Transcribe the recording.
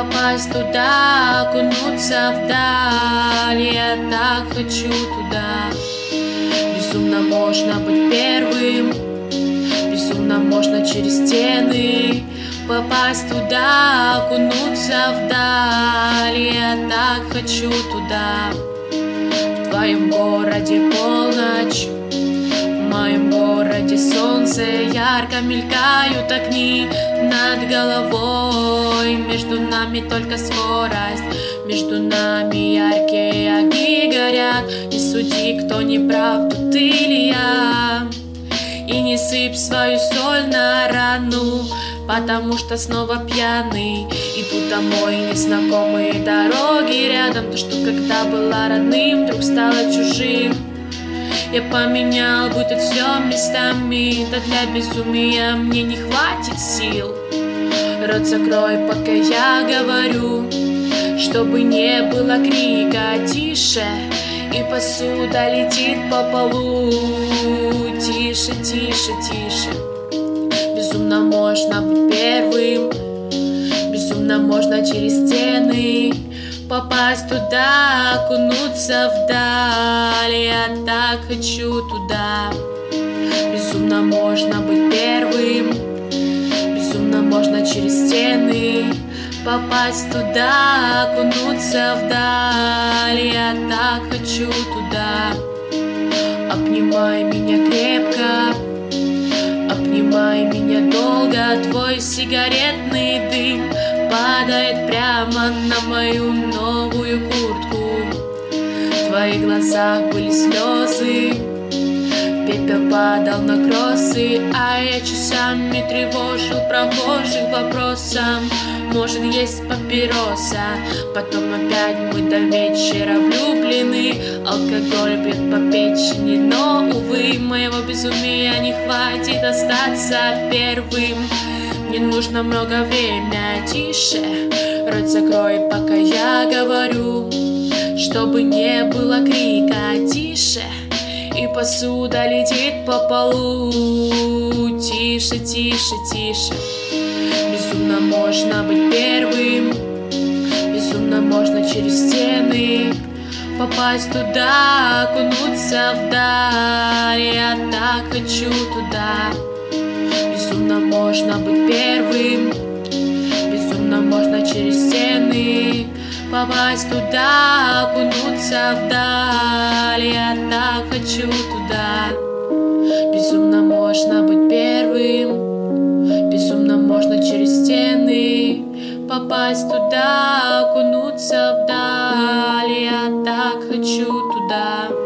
попасть туда, окунуться вдаль. Я так хочу туда. Безумно можно быть первым, безумно можно через стены попасть туда, окунуться вдаль. Я так хочу туда. В твоем городе полночь, в моем городе солнце, ярко мелькают огни над головой. Между нами только скорость, между нами яркие огни горят. Не суди, кто не прав, тут ты или я. И не сыпь свою соль на рану, потому что снова пьяный. Иду домой, незнакомые дороги рядом. То, что когда была родным, вдруг стало чужим. Я поменял, будто все местами. Да для безумия мне не хватит сил. Рот закрой, пока я говорю, чтобы не было крика. Тише, и посуда летит по полу. Тише, тише, тише. Безумно можно быть первым, безумно можно через стены попасть туда, окунуться вдаль. Я так хочу туда. Безумно можно быть первым, безумно можно через стены попасть туда, окунуться вдаль. Я так хочу туда. Обнимай меня крепко, обнимай меня долго. Твой сигаретный дым падает прямо на мою новую куртку. В твоих глазах были слезы, пепел падал на кроссы, а я часами тревожил прохожих вопросом: может, есть папироса? Потом опять мы до вечера влюблены. Алкоголь бьет по печени, но, увы, моего безумия не хватит остаться первым. Мне нужно много времени. Тише, рот закрой, пока я говорю, чтобы не было крика. Тише, и посуда летит по полу. Тише, тише, тише. Безумно можно быть первым, безумно можно через стены попасть туда, окунуться вдаль. Я так хочу туда. Безумно можно быть первым, безумно можно через стены попасть туда, окунуться вдаль. Я так хочу туда. Безумно можно быть первым, безумно можно через стены попасть туда, окунуться вдаль. Я так хочу туда.